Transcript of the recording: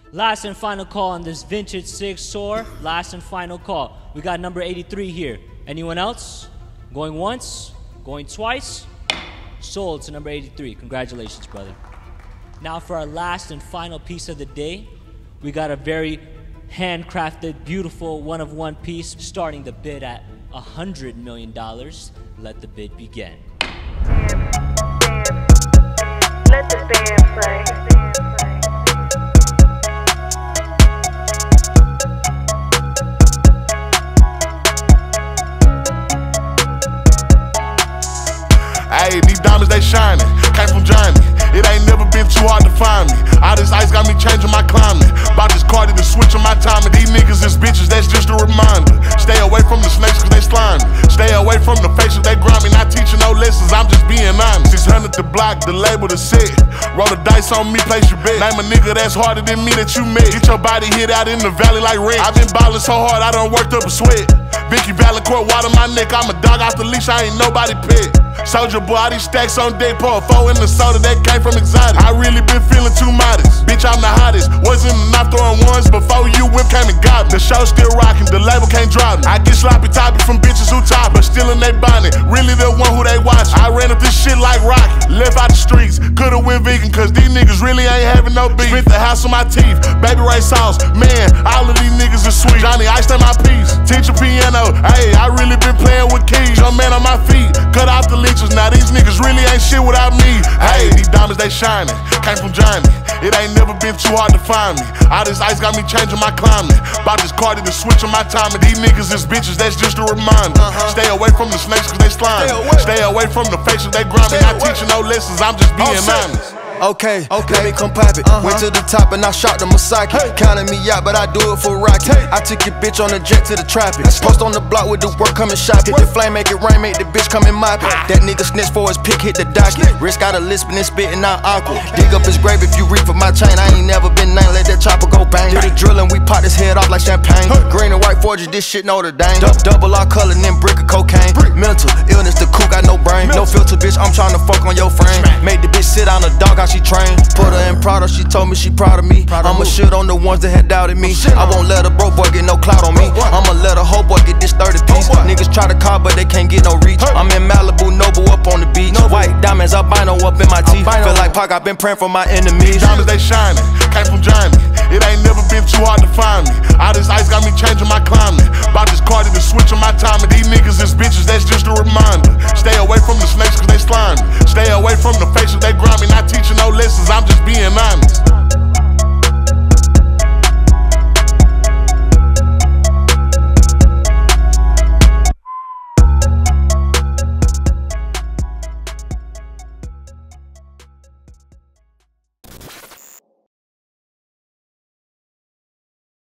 Last and final call on this vintage Sig Sauer. Last and final call. We got number 83 here. Anyone else? Going once? Going twice? Sold to number 83. Congratulations, brother. Now for our last and final piece of the day, we got a very handcrafted, beautiful one-of-one piece, starting the bid at $100 million. Let the bid begin. Let the band play. Ayy, these diamonds, they shining. Came from Johnny. It ain't never been too hard to find me. All this ice got me changing my climate. Bought this Cardi to switch on my timing. These niggas is bitches, that's just a reminder. Stay away from the snakes cause they slimy. Stay away from the faces, they grimy. Not teaching no lessons, I'm just being honest. 600 the block, the label, the set. Roll the dice on me, place your bet. Name a nigga that's harder than me that you met. Get your body hit out in the valley like red. I been ballin' so hard, I done worked up a sweat. Vicky Valancourt, water my neck. I'm a dog off the leash, I ain't nobody pet. Soldier boy, all these stacks on deck. Pour a 4 in the soda that came from exotic. I really been feeling too modest. Bitch, I'm the hottest. Wasn't enough throwing ones before you whip came and got me. The show still rocking, the label can't drop me. I get sloppy topic from bitches who top, but still in they bonnet. Really the one who they watch. I ran up this shit like Rocky. Left out the streets, could've went vegan, cause these niggas really ain't having no beef. Spent the house on my teeth, baby Ray sauce. Man, all of these niggas are sweet. Johnny iced on my piece, teach a piano. Ayy, I really been playing with keys. Young man on my feet, cut off the leeches. Now these niggas really ain't shit without me. Ayy, these diamonds, they shining. Came from Johnny. It ain't never been too hard to find me. All this ice got me changing my climate. Bought this Cardi to switch on my timing. These niggas is bitches, that's just a reminder. Stay away from the snakes cause they slimy. Stay away from the faces, they grimy. Not teaching no lessons, I'm just being honest. Okay, let me come pop it. Went to the top and I shot the Masaki. Counting me out, but I do it for Rocky. I took your bitch on the jet to the tropics. Post on the block with the work, come and shop it. The flame make it rain, make the bitch come and mop it. That nigga snitch for his pick, hit the docket. Wrist got a lisp and spitting out awkward. Dig up his grave if you reach for my chain. I ain't never been named, let that chopper go bang. Did the drilling, we pop his head off like champagne. Green and white forges, this shit Notre Dame. Double our color, then brick of cocaine. Mental illness, the cool got no brain. No filter, bitch, I'm trying to fuck on your frame. Made the bitch sit on the dog, how she trained. Put her in Prada, she told me she proud of me. I'ma shit on the ones that had doubted me. I won't let a broke boy get no clout on me. I'ma let a hoe boy get this 30 piece. Niggas try to call, but they can't get no reach. I'm in Malibu, Noble up on the beach. White diamonds, albino up in my teeth. Feel like Pac, I've been praying for my enemies. Diamonds, they shining. Came from